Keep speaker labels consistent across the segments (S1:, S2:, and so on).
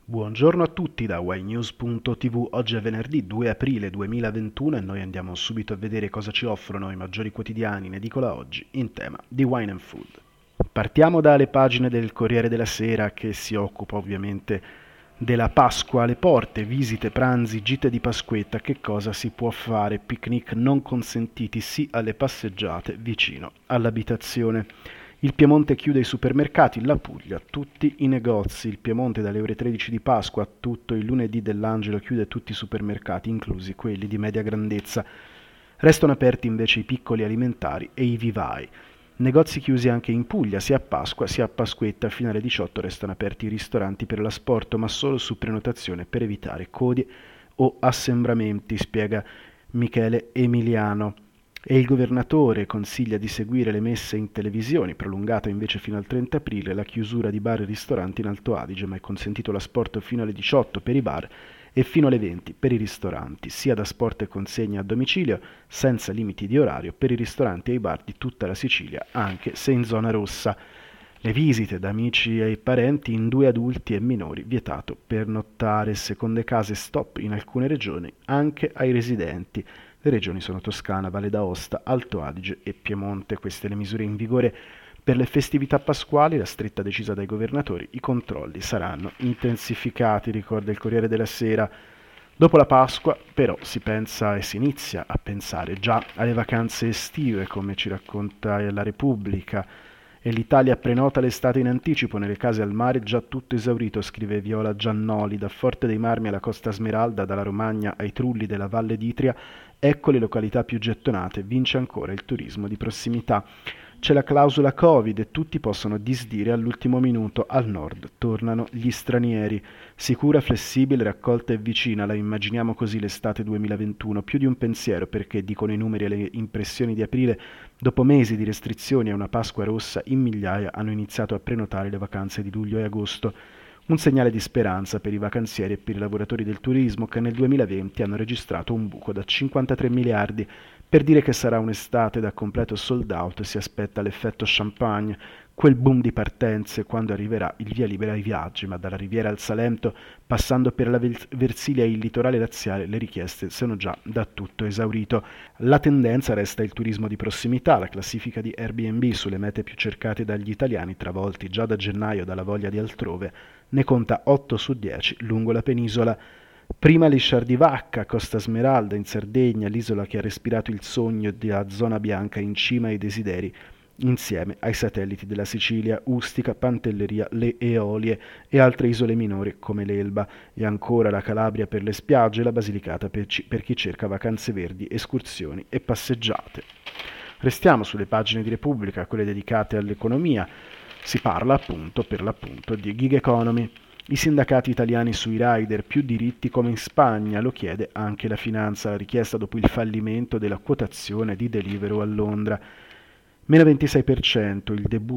S1: Buongiorno a tutti da ynews.tv. Oggi è venerdì 2 aprile 2021 e noi andiamo subito a vedere cosa ci offrono i maggiori quotidiani in edicola oggi in tema di wine and food. Partiamo dalle pagine del Corriere della Sera, che si occupa ovviamente della Pasqua alle porte, visite, pranzi, gite di Pasquetta, che cosa si può fare, picnic non consentiti, sì alle passeggiate vicino all'abitazione. Il Piemonte chiude i supermercati, la Puglia tutti i negozi. Il Piemonte dalle ore 13 di Pasqua a tutto il lunedì dell'Angelo chiude tutti i supermercati, inclusi quelli di media grandezza. Restano aperti invece i piccoli alimentari e i vivai. Negozi chiusi anche in Puglia, sia a Pasqua sia a Pasquetta. Fino alle 18 restano aperti i ristoranti per l'asporto, ma solo su prenotazione per evitare code o assembramenti, spiega Michele Emiliano. E il governatore consiglia di seguire le messe in televisione, prolungata invece fino al 30 aprile la chiusura di bar e ristoranti in Alto Adige, ma è consentito l'asporto fino alle 18 per i bar e fino alle 20 per i ristoranti, sia da sport e consegna a domicilio, senza limiti di orario, per i ristoranti e i bar di tutta la Sicilia, anche se in zona rossa. Le visite da amici e parenti in 2 adulti e minori, vietato pernottare. Seconde case stop in alcune regioni, anche ai residenti. Le regioni sono Toscana, Valle d'Aosta, Alto Adige e Piemonte. Queste le misure in vigore per le festività pasquali, la stretta decisa dai governatori. I controlli saranno intensificati, ricorda il Corriere della Sera. Dopo la Pasqua, però, si pensa e si inizia a pensare già alle vacanze estive, come ci racconta la Repubblica. E l'Italia prenota l'estate in anticipo, nelle case al mare già tutto esaurito, scrive Viola Giannoli. Da Forte dei Marmi alla Costa Smeralda, dalla Romagna ai Trulli della Valle d'Itria, ecco le località più gettonate, vince ancora il turismo di prossimità. C'è la clausola Covid e tutti possono disdire all'ultimo minuto. Al nord tornano gli stranieri. Sicura, flessibile, raccolta e vicina, la immaginiamo così l'estate 2021. Più di un pensiero, perché, dicono i numeri e le impressioni di aprile, dopo mesi di restrizioni e una Pasqua rossa, in migliaia hanno iniziato a prenotare le vacanze di luglio e agosto. Un segnale di speranza per i vacanzieri e per i lavoratori del turismo, che nel 2020 hanno registrato un buco da 53 miliardi. Per dire che sarà un'estate da completo sold out si aspetta l'effetto champagne, quel boom di partenze quando arriverà il via libera ai viaggi, ma dalla Riviera al Salento, passando per la Versilia e il litorale laziale, le richieste sono già da tutto esaurito. La tendenza resta il turismo di prossimità. La classifica di Airbnb sulle mete più cercate dagli italiani, travolti già da gennaio dalla voglia di altrove, ne conta 8 su 10 lungo la penisola. Prima Lisciar di Vacca, Costa Smeralda in Sardegna, l'isola che ha respirato il sogno della zona bianca in cima ai desideri, insieme ai satelliti della Sicilia, Ustica, Pantelleria, le Eolie e altre isole minori come l'Elba, e ancora la Calabria per le spiagge e la Basilicata per chi cerca vacanze verdi, escursioni e passeggiate. Restiamo sulle pagine di Repubblica, quelle dedicate all'economia. Si parla appunto per l'appunto di gig economy. I sindacati italiani sui rider, più diritti come in Spagna, lo chiede anche la finanza, la richiesta dopo il fallimento della quotazione di Deliveroo a Londra. Meno 26%,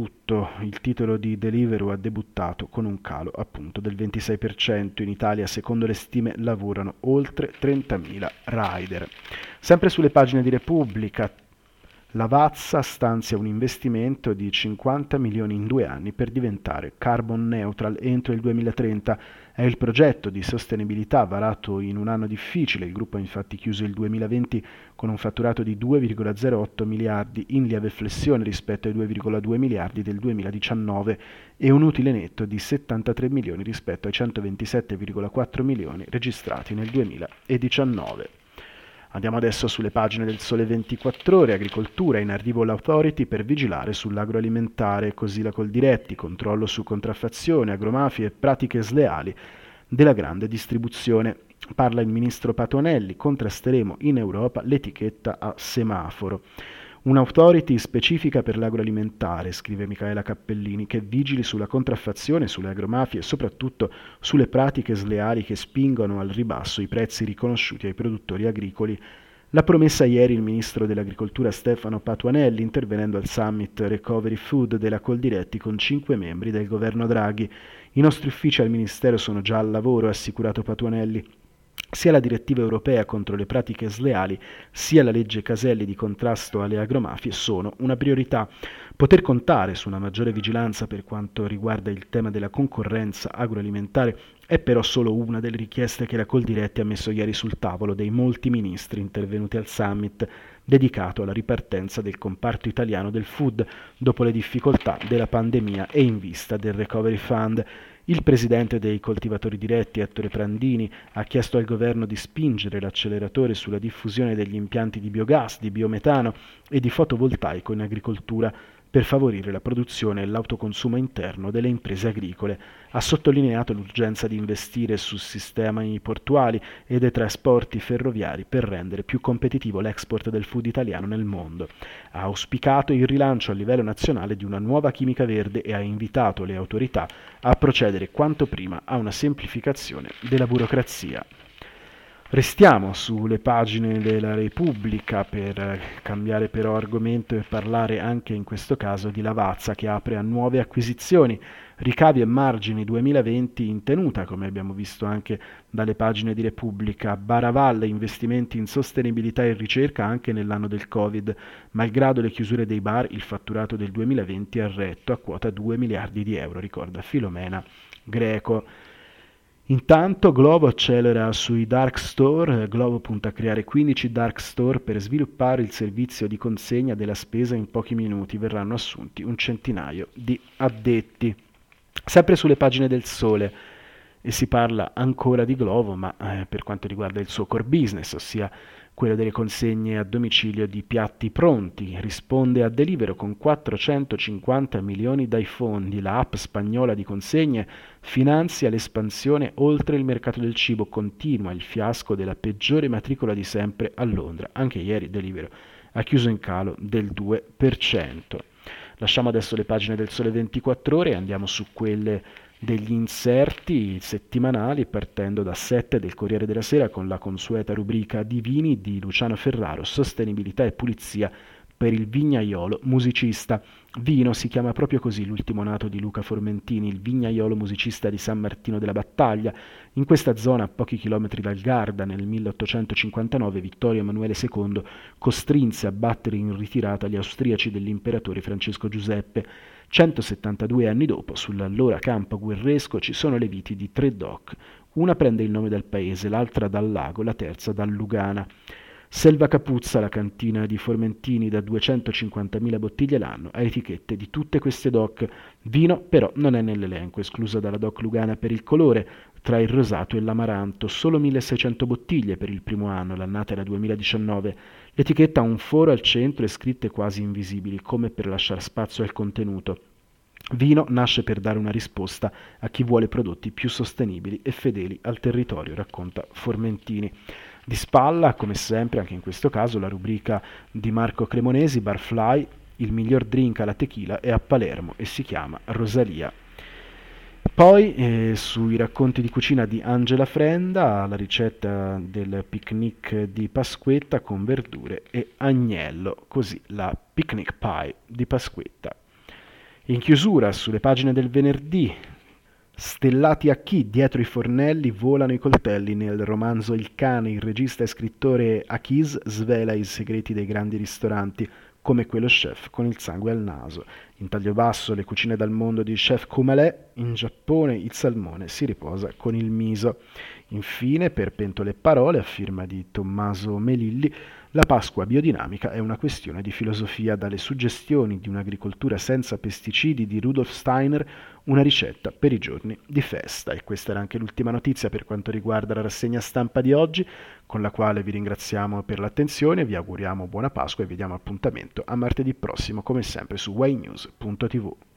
S1: il titolo di Deliveroo ha debuttato con un calo appunto del 26%. In Italia, secondo le stime, lavorano oltre 30.000 rider. Sempre sulle pagine di Repubblica, Lavazza stanzia un investimento di 50 milioni in 2 anni per diventare carbon neutral entro il 2030. È il progetto di sostenibilità varato in un anno difficile. Il gruppo ha infatti chiuso il 2020 con un fatturato di 2,08 miliardi, in lieve flessione rispetto ai 2,2 miliardi del 2019, e un utile netto di 73 milioni rispetto ai 127,4 milioni registrati nel 2019. Andiamo adesso sulle pagine del Sole 24 Ore. Agricoltura, in arrivo l'Authority per vigilare sull'agroalimentare, così la Coldiretti, controllo su contraffazione, agromafie e pratiche sleali della grande distribuzione. Parla il ministro Patuanelli, contrasteremo in Europa l'etichetta a semaforo. Un'authority specifica per l'agroalimentare, scrive Micaela Cappellini, che vigili sulla contraffazione, sulle agromafie e soprattutto sulle pratiche sleali che spingono al ribasso i prezzi riconosciuti ai produttori agricoli. L'ha promessa ieri il ministro dell'Agricoltura Stefano Patuanelli, intervenendo al summit Recovery Food della Coldiretti con 5 membri del governo Draghi. I nostri uffici al ministero sono già al lavoro, ha assicurato Patuanelli. sia la direttiva europea contro le pratiche sleali, sia la legge Caselli di contrasto alle agromafie sono una priorità. Poter contare su una maggiore vigilanza per quanto riguarda il tema della concorrenza agroalimentare è però solo una delle richieste che la Coldiretti ha messo ieri sul tavolo dei molti ministri intervenuti al summit dedicato alla ripartenza del comparto italiano del food dopo le difficoltà della pandemia e in vista del Recovery Fund. Il presidente dei coltivatori diretti, Ettore Prandini, ha chiesto al governo di spingere l'acceleratore sulla diffusione degli impianti di biogas, di biometano e di fotovoltaico in agricoltura per favorire la produzione e l'autoconsumo interno delle imprese agricole. Ha sottolineato l'urgenza di investire su sistemi portuali e dei trasporti ferroviari per rendere più competitivo l'export del food italiano nel mondo. Ha auspicato il rilancio a livello nazionale di una nuova chimica verde e ha invitato le autorità a procedere quanto prima a una semplificazione della burocrazia. Restiamo sulle pagine della Repubblica per cambiare però argomento e parlare anche in questo caso di Lavazza che apre a nuove acquisizioni, ricavi e margini 2020 in tenuta, come abbiamo visto anche dalle pagine di Repubblica. Baravalle, investimenti in sostenibilità e ricerca anche nell'anno del Covid. Malgrado le chiusure dei bar, il fatturato del 2020 ha retto a quota 2 miliardi di euro, ricorda Filomena Greco. Intanto Glovo accelera sui dark store. Glovo punta a creare 15 dark store per sviluppare il servizio di consegna della spesa in pochi minuti. Verranno assunti un centinaio di addetti. Sempre sulle pagine del Sole e si parla ancora di Glovo, ma per quanto riguarda il suo core business, ossia quello delle consegne a domicilio di piatti pronti. Risponde a Deliveroo con 450 milioni dai fondi. La app spagnola di consegne finanzia l'espansione oltre il mercato del cibo. Continua il fiasco della peggiore matricola di sempre a Londra. Anche ieri Deliveroo ha chiuso in calo del 2%. Lasciamo adesso le pagine del Sole 24 Ore e andiamo su quelle degli inserti settimanali, partendo da 7 del Corriere della Sera con la consueta rubrica di vini di Luciano Ferraro, sostenibilità e pulizia per il vignaiolo musicista. Vino si chiama proprio così l'ultimo nato di Luca Formentini, il vignaiolo musicista di San Martino della Battaglia. In questa zona, a pochi chilometri dal Garda, nel 1859 Vittorio Emanuele II costrinse a battere in ritirata gli austriaci dell'imperatore Francesco Giuseppe. 172 anni dopo, sull'allora campo guerresco, ci sono le viti di 3 DOC. Una prende il nome dal paese, l'altra dal lago, la terza dal Lugana. Selva Capuzza, la cantina di Formentini da 250.000 bottiglie l'anno, ha etichette di tutte queste DOC. Vino però non è nell'elenco, esclusa dalla DOC Lugana per il colore, tra il rosato e l'amaranto, solo 1.600 bottiglie per il primo anno, l'annata era 2019. L'etichetta ha un foro al centro e scritte quasi invisibili, come per lasciare spazio al contenuto. Vino nasce per dare una risposta a chi vuole prodotti più sostenibili e fedeli al territorio, racconta Formentini. Di spalla, come sempre, anche in questo caso, la rubrica di Marco Cremonesi, Barfly, il miglior drink alla tequila è a Palermo e si chiama Rosalia. Poi sui racconti di cucina di Angela Frenda, la ricetta del picnic di Pasquetta con verdure e agnello, così la picnic pie di Pasquetta. In chiusura, sulle pagine del venerdì, stellati a chi? Dietro i fornelli volano i coltelli. Nel romanzo Il cane, il regista e scrittore Akiz svela i segreti dei grandi ristoranti, come quello chef con il sangue al naso. In taglio basso, le cucine dal mondo di chef Kumalè. In Giappone il salmone si riposa con il miso. Infine, per pentole e parole, a firma di Tommaso Melilli, la Pasqua biodinamica è una questione di filosofia. Dalle suggestioni di un'agricoltura senza pesticidi di Rudolf Steiner, una ricetta per i giorni di festa. E questa era anche l'ultima notizia per quanto riguarda la rassegna stampa di oggi, con la quale vi ringraziamo per l'attenzione, vi auguriamo buona Pasqua e vi diamo appuntamento a martedì prossimo, come sempre su ynews.tv.